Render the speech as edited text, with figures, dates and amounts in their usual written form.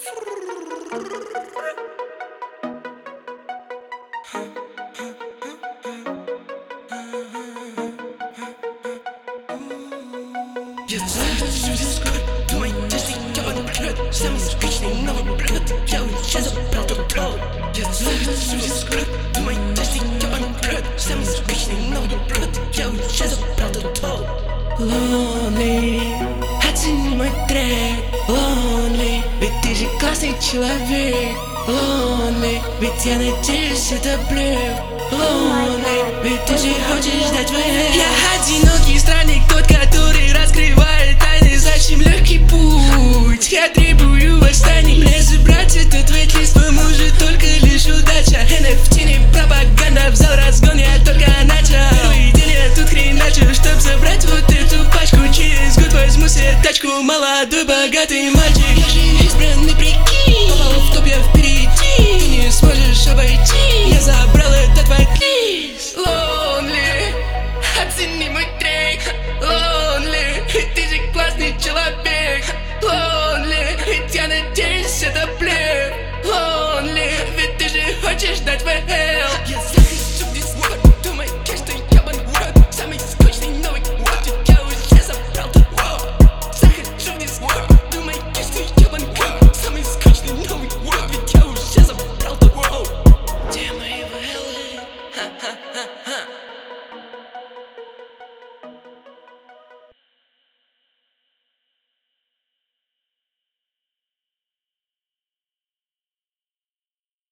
Я знаю, что здесь скоро. Думаете, что я подбрет. Самый скучный новый блюд. Я уже забрал тот тол. Я знаю, что здесь скоро. Думаете, что я подбрет. Самый скучный новый блюд. Я уже забрал тот тол. Lonely, оцени мой трек. Lonely, ведь ты же классный человек. Lonely, ведь я надеюсь, это блеф. Lonely, ведь ты же хочешь дать твоей. Я одинокий странник, тот, который раскрывает тайны. Зачем легкий путь? Я требую восстаний. Мне забрать этот вейтлист поможет только лишь удача. NFT не пропаганда, в зал разгон, я только начал. Первый день я тут хреначу, чтоб забрать вот эту пачку. Через год возьму себе тачку, молодой богатый мальчик. Я же избранный, прикинь, попал в топ, я впереди. Ты не сможешь обойти, я забрал этот вейтлист.